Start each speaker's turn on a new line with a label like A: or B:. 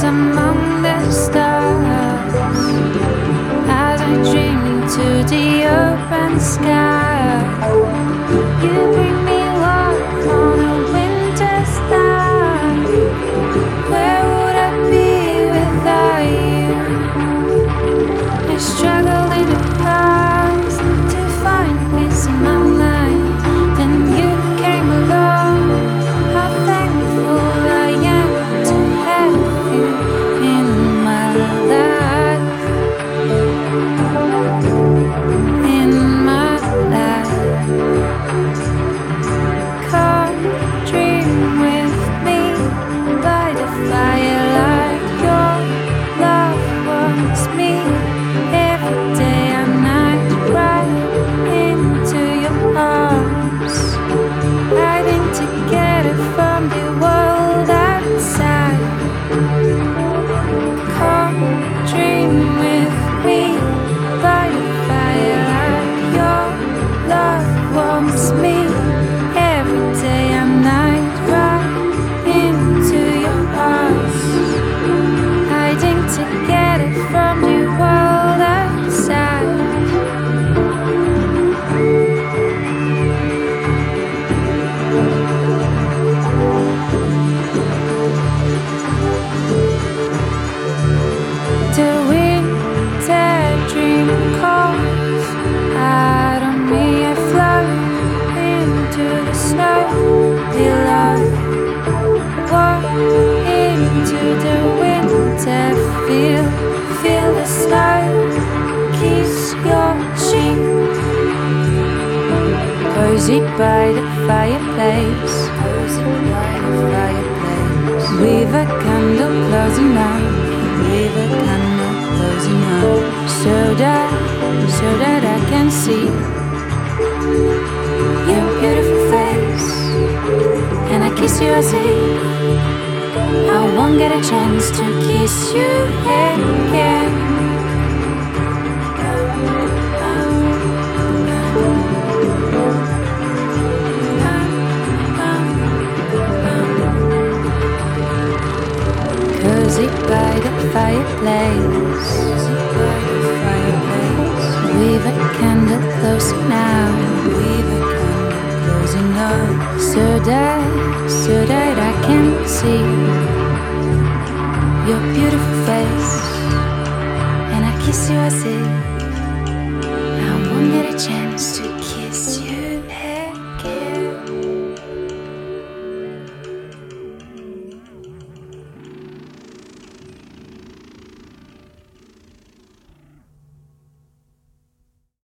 A: among the stars as I dream into the open sky. You bring me warmth on a winter's night. Where would I be without you? I struggle in the past to find peace in my mind. Then you came along. How thankful I am to have you in my life. In my life. Come dream with me by the firelight. Your love wants me every day and night, right into your arms, hiding together from the world outside. Come dream with me by the firelight. Your love wants me every day and night, right into your arms, hiding together from the world outside. The winter dream calls out on me. I fly into the snow below. Walk into the winter, feel the snow kiss your cheek. Cozy by the fireplace, cozy by the fireplace. With a candle close enough, with a candle close enough, so that I can see your beautiful face. And I kiss you as if I won't get a chance to kiss you again. Cozy by the fireplace, with a candle close now, with a candle close enough, so that I can see your beautiful face. And I kiss you as if I won't get a chance to